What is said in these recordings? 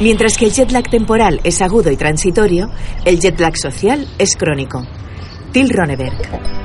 Mientras que el jet lag temporal es agudo y transitorio, el jet lag social es crónico. Till Roneberg.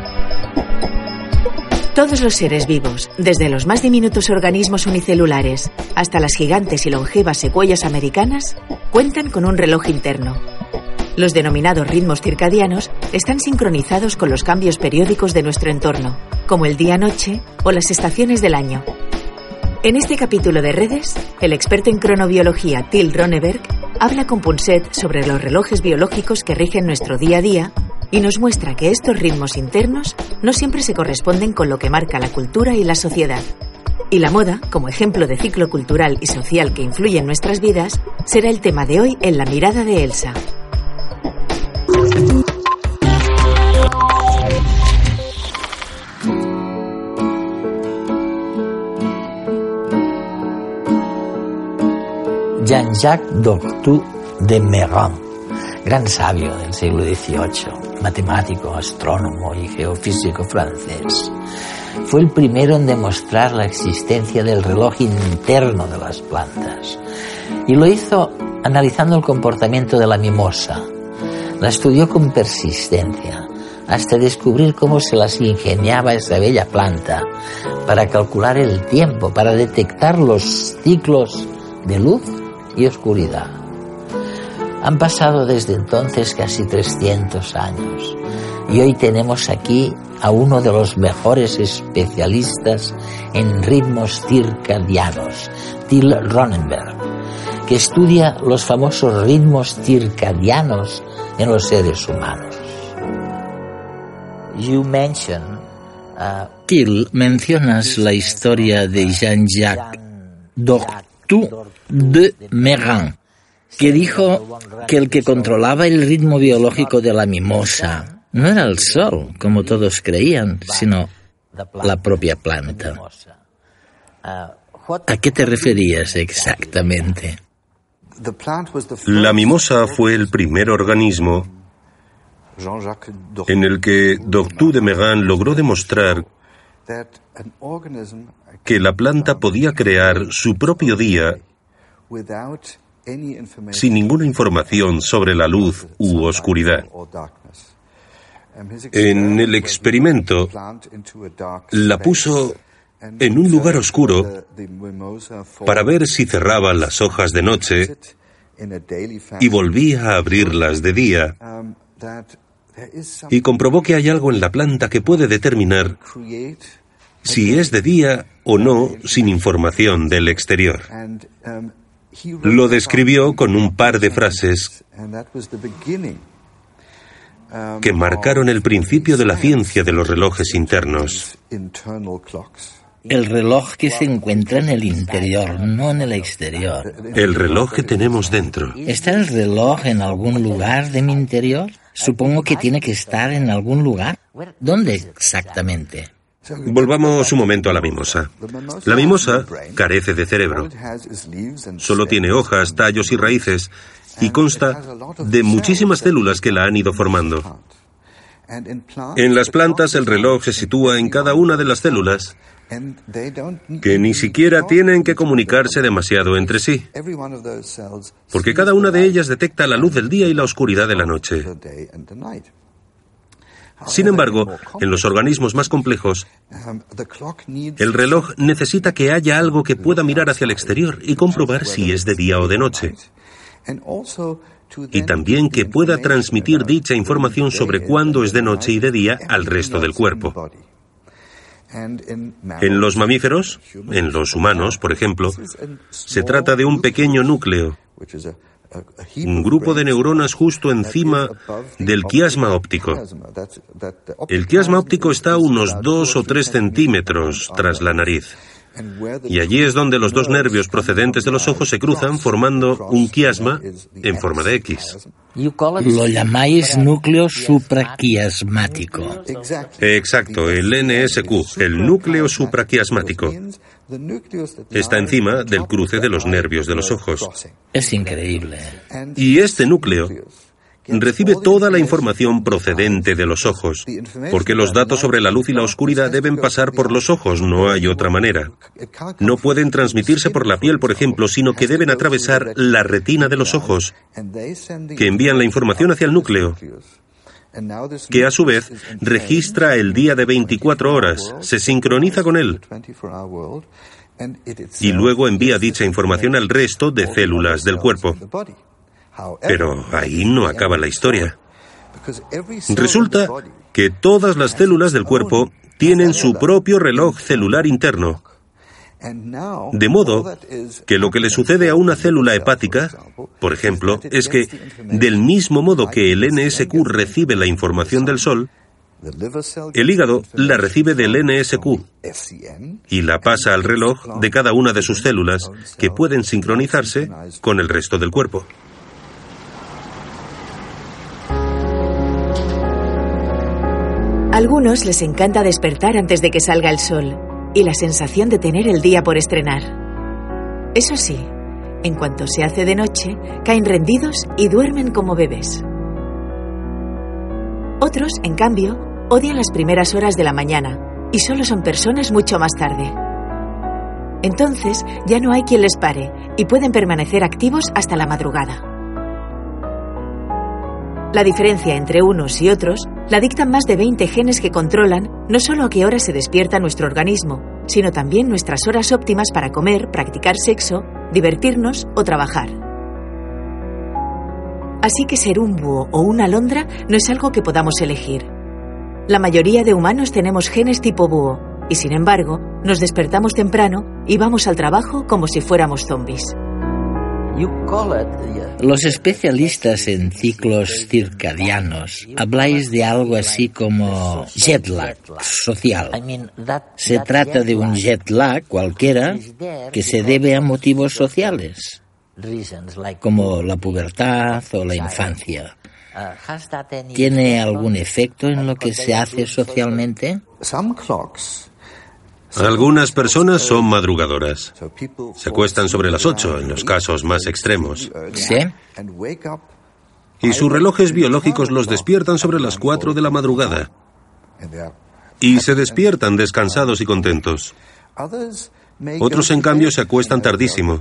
Todos los seres vivos, desde los más diminutos organismos unicelulares hasta las gigantes y longevas secuoyas americanas, cuentan con un reloj interno. Los denominados ritmos circadianos están sincronizados con los cambios periódicos de nuestro entorno, como el día-noche o las estaciones del año. En este capítulo de Redes, el experto en cronobiología Till Roneberg habla con Punset sobre los relojes biológicos que rigen nuestro día a día y nos muestra que estos ritmos internos no siempre se corresponden con lo que marca la cultura y la sociedad. Y la moda, como ejemplo de ciclo cultural y social que influye en nuestras vidas, será el tema de hoy en La mirada de Elsa. Jean-Jacques Doctu de Méran, gran sabio del siglo XVIII, matemático, astrónomo y geofísico francés, fue el primero en demostrar la existencia del reloj interno de las plantas, y lo hizo analizando el comportamiento de la mimosa. La estudió con persistencia hasta descubrir cómo se las ingeniaba esa bella planta para calcular el tiempo, para detectar los ciclos de luz y oscuridad. Han pasado desde entonces casi 300 años y hoy tenemos aquí a uno de los mejores especialistas en ritmos circadianos, Till Roneberg, que estudia los famosos ritmos circadianos en los seres humanos. Till, mencionas la historia de Jean-Jacques Doctu de Méran, que dijo que el que controlaba el ritmo biológico de la mimosa no era el sol, como todos creían, sino la propia planta. ¿A qué te referías exactamente? La mimosa fue el primer organismo en el que Doctu de Méran logró demostrar que la planta podía crear su propio día sin ninguna información sobre la luz u oscuridad. En el experimento, la puso en un lugar oscuro para ver si cerraba las hojas de noche y volvía a abrirlas de día, y comprobó que hay algo en la planta que puede determinar si es de día o no sin información del exterior. Lo describió con un par de frases que marcaron el principio de la ciencia de los relojes internos. El reloj que se encuentra en el interior, no en el exterior. El reloj que tenemos dentro. ¿Está el reloj en algún lugar de mi interior? Supongo que tiene que estar en algún lugar. ¿Dónde exactamente? Volvamos un momento a la mimosa. La mimosa carece de cerebro. Solo tiene hojas, tallos y raíces, y consta de muchísimas células que la han ido formando. En las plantas el reloj se sitúa en cada una de las células, que ni siquiera tienen que comunicarse demasiado entre sí, porque cada una de ellas detecta la luz del día y la oscuridad de la noche. Sin embargo, en los organismos más complejos, el reloj necesita que haya algo que pueda mirar hacia el exterior y comprobar si es de día o de noche, y también que pueda transmitir dicha información sobre cuándo es de noche y de día al resto del cuerpo. En los mamíferos, en los humanos, por ejemplo, se trata de un pequeño núcleo, un grupo de neuronas justo encima del quiasma óptico. El quiasma óptico está a unos 2 o 3 centímetros tras la nariz. Y allí es donde los dos nervios procedentes de los ojos se cruzan formando un quiasma en forma de X. Lo llamáis núcleo supraquiasmático. Exacto, el NSQ, el núcleo supraquiasmático. Está encima del cruce de los nervios de los ojos. Es increíble. Y este núcleo recibe toda la información procedente de los ojos, porque los datos sobre la luz y la oscuridad deben pasar por los ojos, no hay otra manera. No pueden transmitirse por la piel, por ejemplo, sino que deben atravesar la retina de los ojos, que envían la información hacia el núcleo, que a su vez registra el día de 24 horas, se sincroniza con él y luego envía dicha información al resto de células del cuerpo. Pero ahí no acaba la historia. Resulta que todas las células del cuerpo tienen su propio reloj celular interno. De modo que lo que le sucede a una célula hepática, por ejemplo, es que, del mismo modo que el NSQ recibe la información del sol, el hígado la recibe del NSQ y la pasa al reloj de cada una de sus células, que pueden sincronizarse con el resto del cuerpo. A algunos les encanta despertar antes de que salga el sol y la sensación de tener el día por estrenar. Eso sí, en cuanto se hace de noche, caen rendidos y duermen como bebés. Otros, en cambio, odian las primeras horas de la mañana y solo son personas mucho más tarde. Entonces, ya no hay quien les pare y pueden permanecer activos hasta la madrugada. La diferencia entre unos y otros la dictan más de 20 genes que controlan no solo a qué hora se despierta nuestro organismo, sino también nuestras horas óptimas para comer, practicar sexo, divertirnos o trabajar. Así que ser un búho o una alondra no es algo que podamos elegir. La mayoría de humanos tenemos genes tipo búho y, sin embargo, nos despertamos temprano y vamos al trabajo como si fuéramos zombies. Los especialistas en ciclos circadianos habláis de algo así como jet lag social. Se trata de un jet lag cualquiera que se debe a motivos sociales, como la pubertad o la infancia. ¿Tiene algún efecto en lo que se hace socialmente? Algunas personas son madrugadoras. Se acuestan sobre las 8 en los casos más extremos. ¿Sí? Y sus relojes biológicos los despiertan sobre las 4 de la madrugada. Y se despiertan descansados y contentos. Otros, en cambio, se acuestan tardísimo.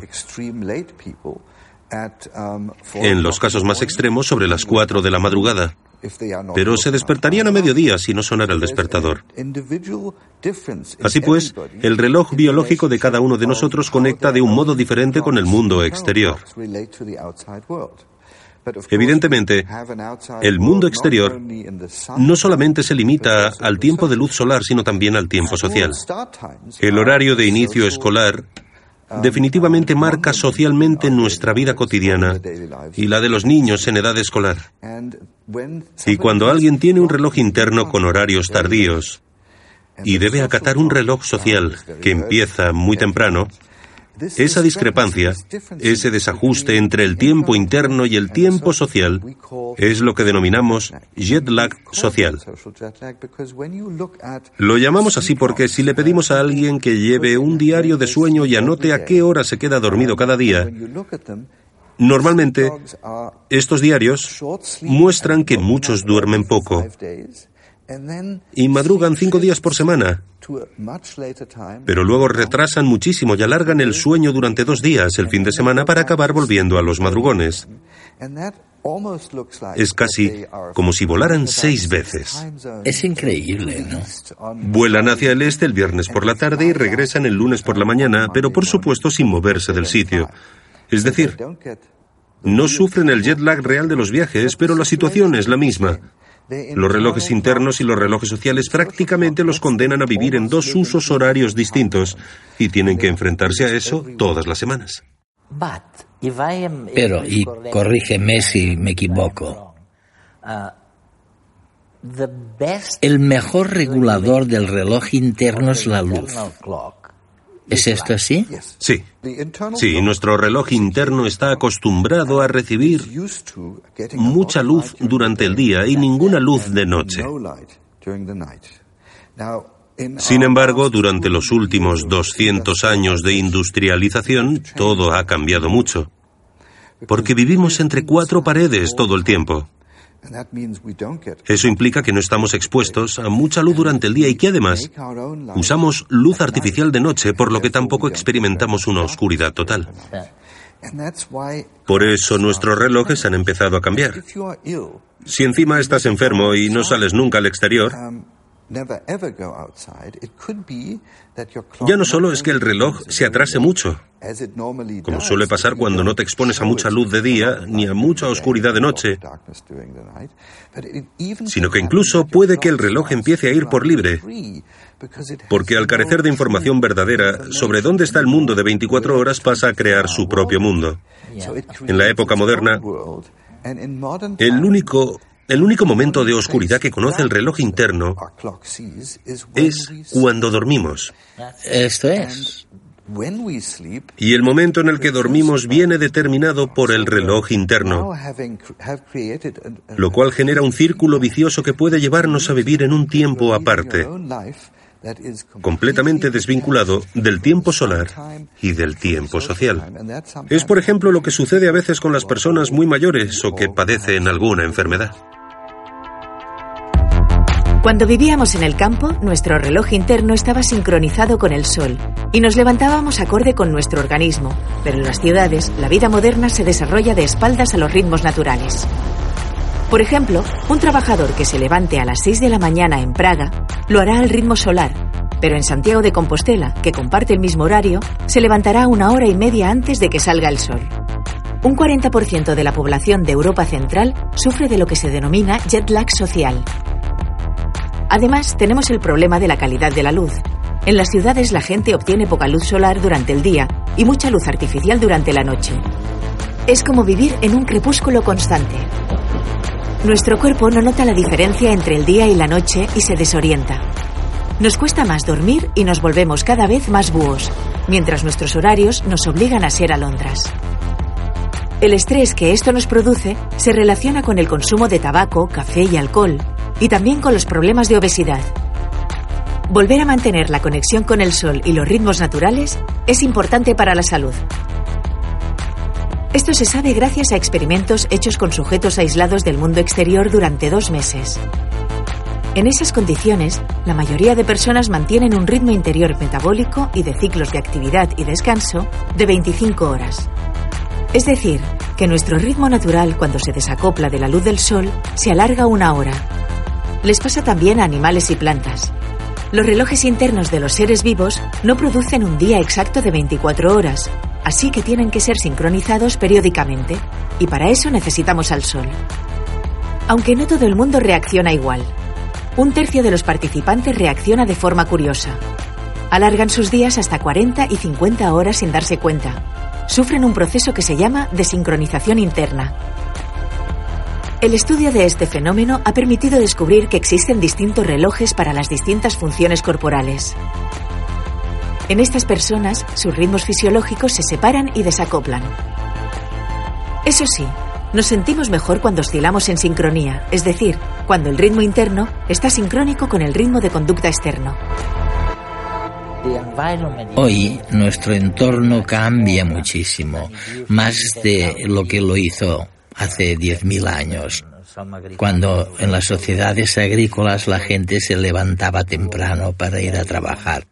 En los casos más extremos, sobre las 4 de la madrugada. Pero se despertarían a mediodía si no sonara el despertador. Así pues, el reloj biológico de cada uno de nosotros conecta de un modo diferente con el mundo exterior. Evidentemente, el mundo exterior no solamente se limita al tiempo de luz solar, sino también al tiempo social. El horario de inicio escolar definitivamente marca socialmente nuestra vida cotidiana y la de los niños en edad escolar. Y cuando alguien tiene un reloj interno con horarios tardíos y debe acatar un reloj social que empieza muy temprano, esa discrepancia, ese desajuste entre el tiempo interno y el tiempo social, es lo que denominamos jet lag social. Lo llamamos así porque si le pedimos a alguien que lleve un diario de sueño y anote a qué hora se queda dormido cada día, normalmente estos diarios muestran que muchos duermen poco y madrugan 5 días por semana, pero luego retrasan muchísimo y alargan el sueño durante 2 días el fin de semana para acabar volviendo a los madrugones. Es casi como si volaran 6 veces. Es increíble, ¿no? Vuelan hacia el este el viernes por la tarde y regresan el lunes por la mañana, pero por supuesto sin moverse del sitio. Es decir, no sufren el jet lag real de los viajes, pero la situación es la misma. Los relojes internos y los relojes sociales prácticamente los condenan a vivir en 2 usos horarios distintos y tienen que enfrentarse a eso todas las semanas. Pero, y corrígeme si me equivoco, el mejor regulador del reloj interno es la luz. ¿Es esto así? Sí. Sí, nuestro reloj interno está acostumbrado a recibir mucha luz durante el día y ninguna luz de noche. Sin embargo, durante los últimos 200 años de industrialización, todo ha cambiado mucho. Porque vivimos entre 4 paredes todo el tiempo. Eso implica que no estamos expuestos a mucha luz durante el día y que además usamos luz artificial de noche, por lo que tampoco experimentamos una oscuridad total. Por eso nuestros relojes han empezado a cambiar. Si encima estás enfermo y no sales nunca al exterior, ya no solo es que el reloj se atrase mucho, como suele pasar cuando no te expones a mucha luz de día ni a mucha oscuridad de noche, sino que incluso puede que el reloj empiece a ir por libre, porque al carecer de información verdadera sobre dónde está el mundo de 24 horas pasa a crear su propio mundo. En la época moderna, el único momento de oscuridad que conoce el reloj interno es cuando dormimos. Esto es. Y el momento en el que dormimos viene determinado por el reloj interno, lo cual genera un círculo vicioso que puede llevarnos a vivir en un tiempo aparte, completamente desvinculado del tiempo solar y del tiempo social. Es, por ejemplo, lo que sucede a veces con las personas muy mayores o que padecen alguna enfermedad. Cuando vivíamos en el campo, nuestro reloj interno estaba sincronizado con el sol y nos levantábamos acorde con nuestro organismo, pero en las ciudades, la vida moderna se desarrolla de espaldas a los ritmos naturales. Por ejemplo, un trabajador que se levante a las 6 de la mañana en Praga lo hará al ritmo solar, pero en Santiago de Compostela, que comparte el mismo horario, se levantará 1 hora y media antes de que salga el sol. Un 40% de la población de Europa Central sufre de lo que se denomina jet lag social. Además, tenemos el problema de la calidad de la luz. En las ciudades la gente obtiene poca luz solar durante el día y mucha luz artificial durante la noche. Es como vivir en un crepúsculo constante. Nuestro cuerpo no nota la diferencia entre el día y la noche y se desorienta. Nos cuesta más dormir y nos volvemos cada vez más búhos, mientras nuestros horarios nos obligan a ser alondras. El estrés que esto nos produce se relaciona con el consumo de tabaco, café y alcohol, y también con los problemas de obesidad. Volver a mantener la conexión con el sol y los ritmos naturales es importante para la salud. Esto se sabe gracias a experimentos hechos con sujetos aislados del mundo exterior durante 2 meses. En esas condiciones, la mayoría de personas mantienen un ritmo interior metabólico y de ciclos de actividad y descanso de 25 horas. Es decir, que nuestro ritmo natural, cuando se desacopla de la luz del sol, se alarga 1 hora. Les pasa también a animales y plantas. Los relojes internos de los seres vivos no producen un día exacto de 24 horas, así que tienen que ser sincronizados periódicamente, y para eso necesitamos al sol. Aunque no todo el mundo reacciona igual. 1/3 de los participantes reacciona de forma curiosa. Alargan sus días hasta 40 y 50 horas sin darse cuenta. Sufren un proceso que se llama desincronización interna. El estudio de este fenómeno ha permitido descubrir que existen distintos relojes para las distintas funciones corporales. En estas personas, sus ritmos fisiológicos se separan y desacoplan. Eso sí, nos sentimos mejor cuando oscilamos en sincronía, es decir, cuando el ritmo interno está sincrónico con el ritmo de conducta externo. Hoy nuestro entorno cambia muchísimo, más de lo que lo hizo hace 10.000 años, cuando en las sociedades agrícolas la gente se levantaba temprano para ir a trabajar.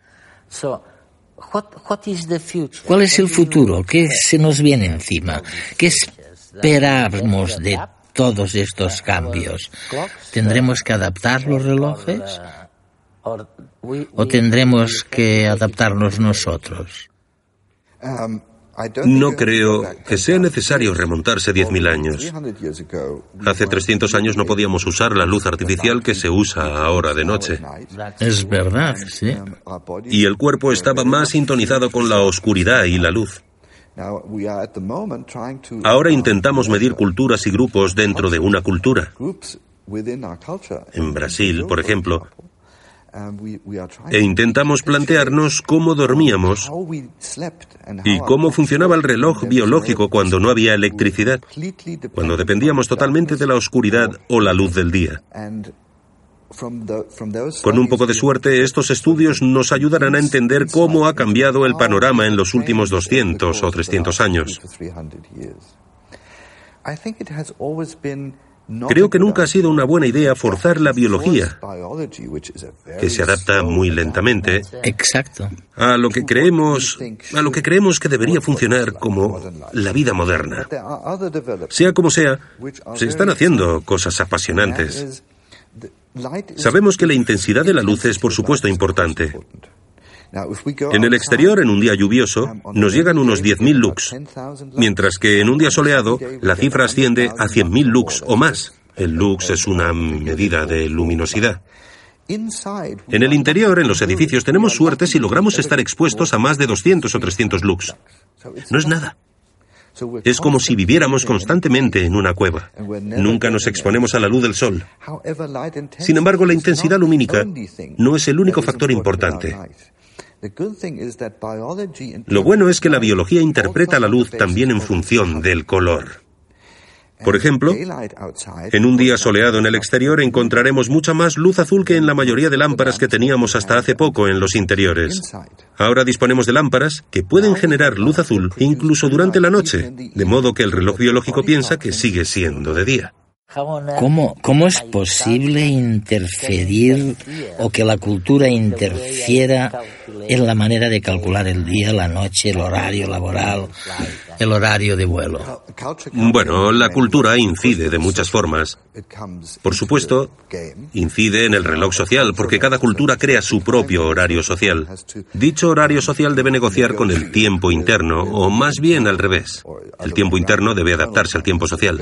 ¿Cuál es el futuro? ¿Qué se nos viene encima? ¿Qué esperamos de todos estos cambios? ¿Tendremos que adaptar los relojes? ¿O tendremos que adaptarnos nosotros? No creo que sea necesario remontarse 10.000 años. Hace 300 años no podíamos usar la luz artificial que se usa ahora de noche. Es verdad, sí. Y el cuerpo estaba más sintonizado con la oscuridad y la luz. Ahora intentamos medir culturas y grupos dentro de una cultura. En Brasil, por ejemplo, e intentamos plantearnos cómo dormíamos y cómo funcionaba el reloj biológico cuando no había electricidad, cuando dependíamos totalmente de la oscuridad o la luz del día. Con un poco de suerte, estos estudios nos ayudarán a entender cómo ha cambiado el panorama en los últimos 200 o 300 años. Creo que nunca ha sido una buena idea forzar la biología, que se adapta muy lentamente, Exacto. a lo que creemos que debería funcionar como la vida moderna. Sea como sea, se están haciendo cosas apasionantes. Sabemos que la intensidad de la luz es, por supuesto, importante. En el exterior, en un día lluvioso, nos llegan unos 10.000 lux, mientras que en un día soleado, la cifra asciende a 100.000 lux o más. El lux es una medida de luminosidad. En el interior, en los edificios, tenemos suerte si logramos estar expuestos a más de 200 o 300 lux. No es nada. Es como si viviéramos constantemente en una cueva. Nunca nos exponemos a la luz del sol. Sin embargo, la intensidad lumínica no es el único factor importante. Lo bueno es que la biología interpreta la luz también en función del color. Por ejemplo, en un día soleado en el exterior encontraremos mucha más luz azul que en la mayoría de lámparas que teníamos hasta hace poco en los interiores. Ahora disponemos de lámparas que pueden generar luz azul incluso durante la noche, de modo que el reloj biológico piensa que sigue siendo de día. ¿Cómo es posible interferir o que la cultura interfiera en la manera de calcular el día, la noche, el horario laboral, el horario de vuelo? Bueno, la cultura incide de muchas formas. Por supuesto, incide en el reloj social, porque cada cultura crea su propio horario social. Dicho horario social debe negociar con el tiempo interno, o más bien al revés. El tiempo interno debe adaptarse al tiempo social.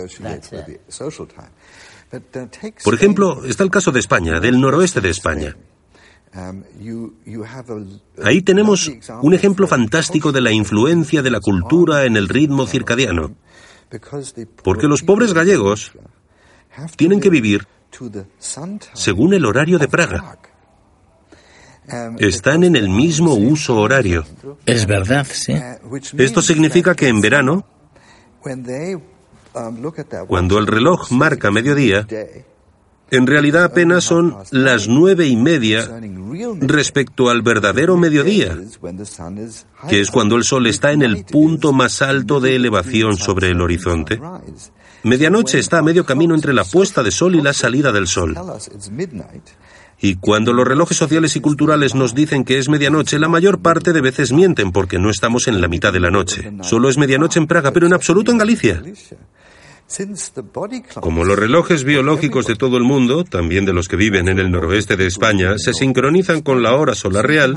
Por ejemplo, está el caso de España, del noroeste de España. Ahí tenemos un ejemplo fantástico de la influencia de la cultura en el ritmo circadiano, porque los pobres gallegos tienen que vivir según el horario de Praga. Están en el mismo uso horario. Es verdad, sí. Esto significa que en verano, cuando el reloj marca mediodía, en realidad apenas son las 9:30 respecto al verdadero mediodía, que es cuando el sol está en el punto más alto de elevación sobre el horizonte. Medianoche está a medio camino entre la puesta de sol y la salida del sol. Y cuando los relojes sociales y culturales nos dicen que es medianoche, la mayor parte de veces mienten porque no estamos en la mitad de la noche. Solo es medianoche en Praga, pero en absoluto en Galicia. Como los relojes biológicos de todo el mundo, también de los que viven en el noroeste de España, se sincronizan con la hora solar real,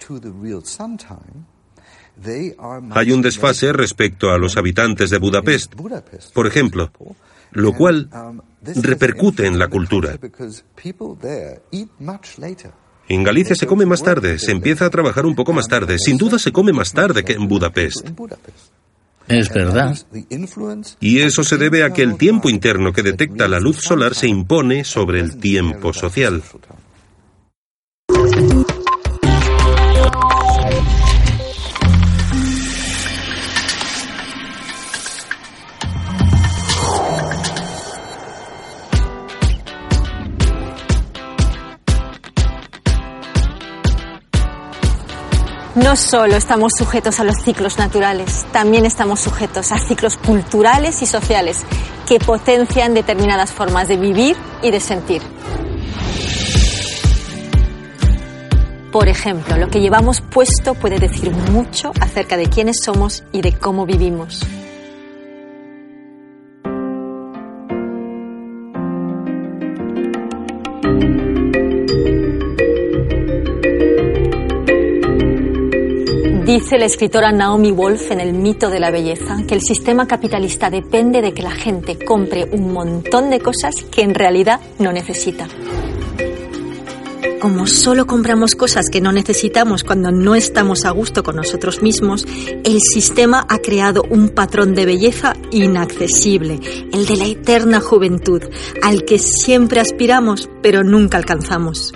hay un desfase respecto a los habitantes de Budapest, por ejemplo, lo cual repercute en la cultura. En Galicia se come más tarde, se empieza a trabajar un poco más tarde, sin duda se come más tarde que en Budapest. Es verdad. Y eso se debe a que el tiempo interno que detecta la luz solar se impone sobre el tiempo social. No solo estamos sujetos a los ciclos naturales, también estamos sujetos a ciclos culturales y sociales que potencian determinadas formas de vivir y de sentir. Por ejemplo, lo que llevamos puesto puede decir mucho acerca de quiénes somos y de cómo vivimos. Dice la escritora Naomi Wolf en El mito de la belleza que el sistema capitalista depende de que la gente compre un montón de cosas que en realidad no necesita. Como solo compramos cosas que no necesitamos cuando no estamos a gusto con nosotros mismos, el sistema ha creado un patrón de belleza inaccesible, el de la eterna juventud, al que siempre aspiramos pero nunca alcanzamos.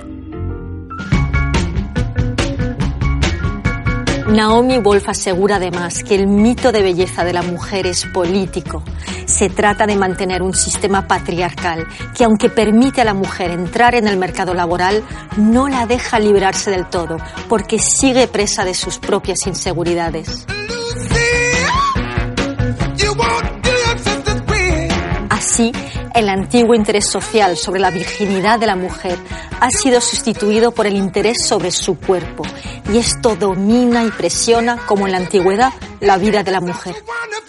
Naomi Wolf asegura además que el mito de belleza de la mujer es político. Se trata de mantener un sistema patriarcal que, aunque permite a la mujer entrar en el mercado laboral, no la deja librarse del todo, porque sigue presa de sus propias inseguridades. Así, El antiguo interés social sobre la virginidad de la mujer ha sido sustituido por el interés sobre su cuerpo, y esto domina y presiona, como en la antigüedad, la vida de la mujer.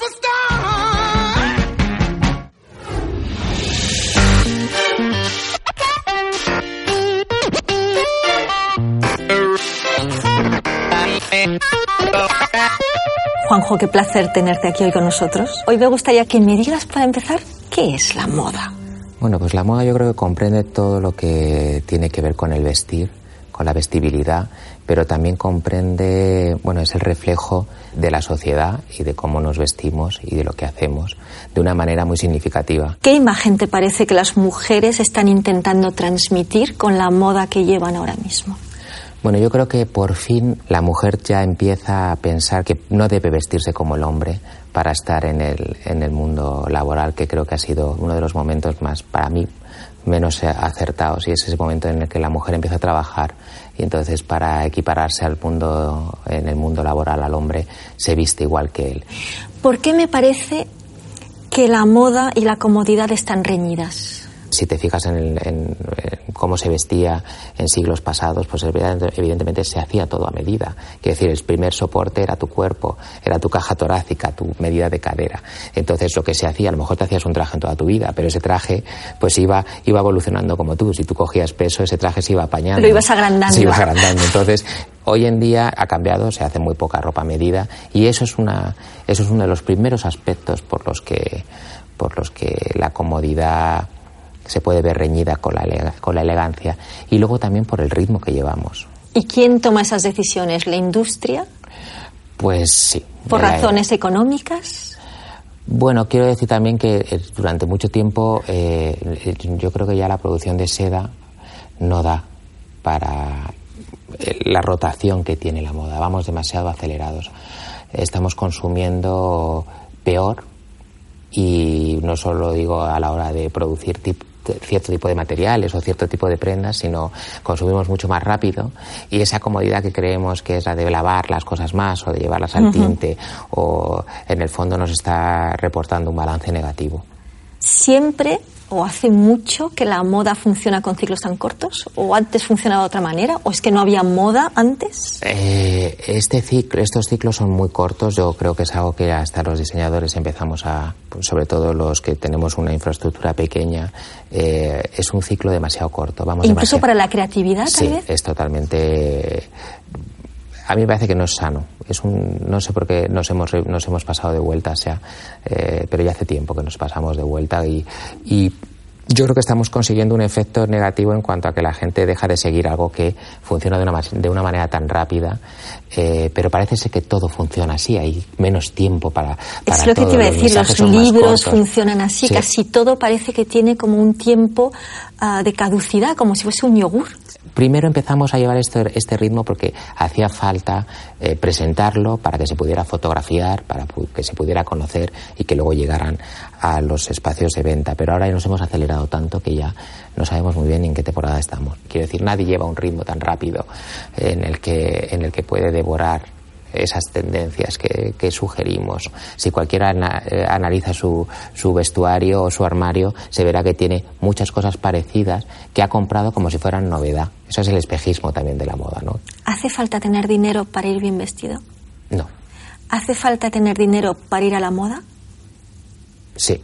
Juanjo, qué placer tenerte aquí hoy con nosotros. Hoy me gustaría que me digas, para empezar, ¿qué es la moda? Bueno, pues la moda yo creo que comprende todo lo que tiene que ver con el vestir, con la vestibilidad, pero también comprende, bueno, es el reflejo de la sociedad y de cómo nos vestimos y de lo que hacemos, de una manera muy significativa. ¿Qué imagen te parece que las mujeres están intentando transmitir con la moda que llevan ahora mismo? Bueno, yo creo que por fin la mujer ya empieza a pensar que no debe vestirse como el hombre para estar en el mundo laboral, que creo que ha sido uno de los momentos más, para mí, menos acertados, y es ese momento en el que la mujer empieza a trabajar y entonces para equipararse al mundo, en el mundo laboral al hombre, se viste igual que él. ¿Por qué me parece que la moda y la comodidad están reñidas? Si te fijas en cómo se vestía en siglos pasados, pues evidentemente se hacía todo a medida. Quiero decir, el primer soporte era tu cuerpo, era tu caja torácica, tu medida de cadera. Entonces lo que se hacía, a lo mejor te hacías un traje en toda tu vida, pero ese traje pues iba evolucionando como tú. Si tú cogías peso, ese traje se iba apañando. Lo ibas agrandando. Se iba agrandando. Entonces, hoy en día ha cambiado, se hace muy poca ropa a medida, y eso es uno de los primeros aspectos por los que la comodidad se puede ver reñida con la elegancia, y luego también por el ritmo que llevamos. ¿Y quién toma esas decisiones? ¿La industria? Pues sí. ¿Por razones económicas? Bueno, quiero decir también que durante mucho tiempo yo creo que ya la producción de seda no da para la rotación que tiene la moda. Vamos demasiado acelerados. Estamos consumiendo peor, y no solo digo a la hora de producir cierto tipo de materiales o cierto tipo de prendas, sino consumimos mucho más rápido, y esa comodidad que creemos que es la de lavar las cosas más o de llevarlas al tinte, o en el fondo nos está reportando un balance negativo. ¿Siempre o hace mucho que la moda funciona con ciclos tan cortos? ¿O antes funcionaba de otra manera? ¿O es que no había moda antes? Estos ciclos son muy cortos. Yo creo que es algo que hasta los diseñadores empezamos sobre todo los que tenemos una infraestructura pequeña, es un ciclo demasiado corto. ¿Incluso para la creatividad, tal vez? Sí, es totalmente... A mí me parece que no es sano. No sé por qué nos hemos pasado de vuelta, pero ya hace tiempo que nos pasamos de vuelta, y yo creo que estamos consiguiendo un efecto negativo en cuanto a que la gente deja de seguir algo que funciona de una manera tan rápida, pero parece ser que todo funciona así, hay menos tiempo para es lo que te iba a decir, los libros funcionan así, sí. Casi todo parece que tiene como un tiempo de caducidad, como si fuese un yogur. Primero empezamos a llevar este ritmo porque hacía falta presentarlo para que se pudiera fotografiar, para que se pudiera conocer y que luego llegaran a los espacios de venta. Pero ahora nos hemos acelerado tanto que ya no sabemos muy bien en qué temporada estamos. Quiero decir, nadie lleva un ritmo tan rápido en el que puede devorar esas tendencias que sugerimos. Si cualquiera analiza su vestuario o su armario, se verá que tiene muchas cosas parecidas que ha comprado como si fueran novedad. Eso es el espejismo también de la moda, ¿no? ¿Hace falta tener dinero para ir bien vestido? No. ¿Hace falta tener dinero para ir a la moda? Sí.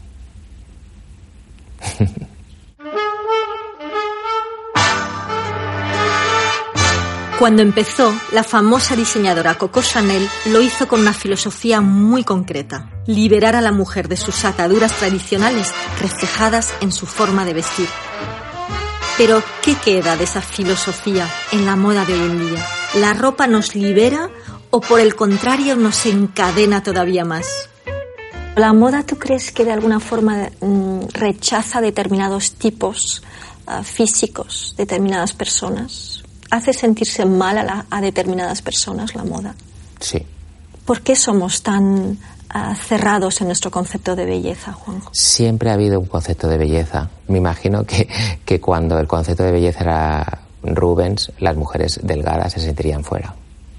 Cuando empezó, la famosa diseñadora Coco Chanel lo hizo con una filosofía muy concreta: liberar a la mujer de sus ataduras tradicionales reflejadas en su forma de vestir. Pero, ¿qué queda de esa filosofía en la moda de hoy en día? ¿La ropa nos libera o, por el contrario, nos encadena todavía más? ¿La moda, tú crees que de alguna forma rechaza determinados tipos físicos, determinadas personas? ¿Hace sentirse mal a determinadas personas la moda? Sí. ¿Por qué somos tan cerrados en nuestro concepto de belleza, Juanjo? Siempre ha habido un concepto de belleza. Me imagino que cuando el concepto de belleza era Rubens, las mujeres delgadas se sentirían fuera.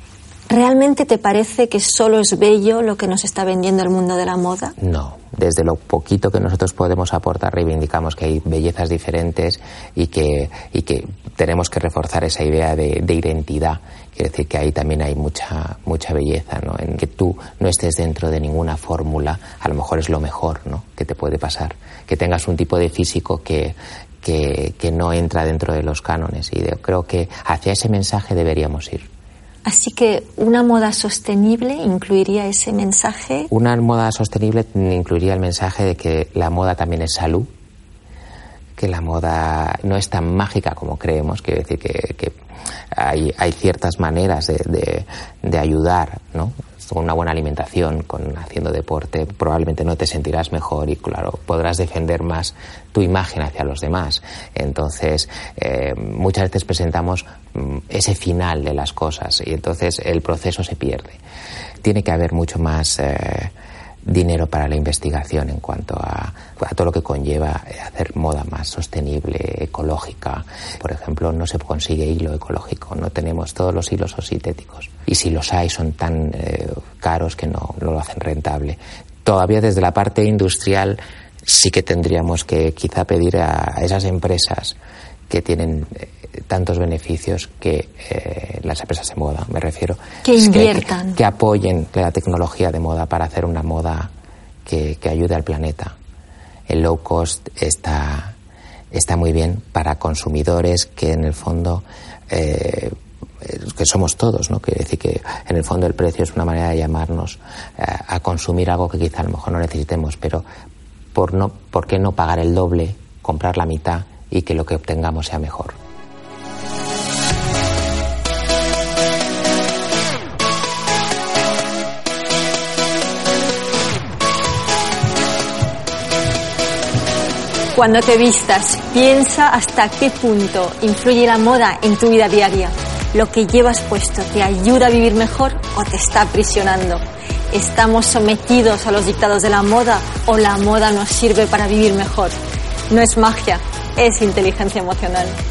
¿Realmente te parece que solo es bello lo que nos está vendiendo el mundo de la moda? No, desde lo poquito que nosotros podemos aportar reivindicamos que hay bellezas diferentes y que tenemos que reforzar esa idea de identidad. Quiere decir que ahí también hay mucha belleza, ¿no? En que tú no estés dentro de ninguna fórmula, a lo mejor es lo mejor, ¿no?, que te puede pasar. Que tengas un tipo de físico que no entra dentro de los cánones, y creo que hacia ese mensaje deberíamos ir. Así que una moda sostenible incluiría ese mensaje. Una moda sostenible incluiría el mensaje de que la moda también es salud, que la moda no es tan mágica como creemos. Quiere decir que hay ciertas maneras de ayudar, ¿no? Con una buena alimentación, haciendo deporte, probablemente no te sentirás mejor y, claro, podrás defender más tu imagen hacia los demás. Entonces, muchas veces presentamos ese final de las cosas y entonces el proceso se pierde. Tiene que haber mucho más dinero para la investigación en cuanto a todo lo que conlleva hacer moda más sostenible, ecológica. Por ejemplo, no se consigue hilo ecológico, no tenemos, todos los hilos son sintéticos. Y si los hay son tan caros que no lo hacen rentable. Todavía desde la parte industrial sí que tendríamos que quizá pedir a esas empresas que tienen tantos beneficios, que las empresas de moda, me refiero, que inviertan, que apoyen la tecnología de moda para hacer una moda que ayude al planeta. El low cost está muy bien para consumidores que en el fondo que somos todos, ¿no? Quiere decir que en el fondo el precio es una manera de llamarnos a consumir algo que quizá a lo mejor no necesitemos, pero ¿por qué no pagar el doble, comprar la mitad y que lo que obtengamos sea mejor? Cuando te vistas, piensa hasta qué punto influye la moda en tu vida diaria. ¿Lo que llevas puesto te ayuda a vivir mejor o te está aprisionando? ¿Estamos sometidos a los dictados de la moda o la moda nos sirve para vivir mejor? No es magia, es inteligencia emocional.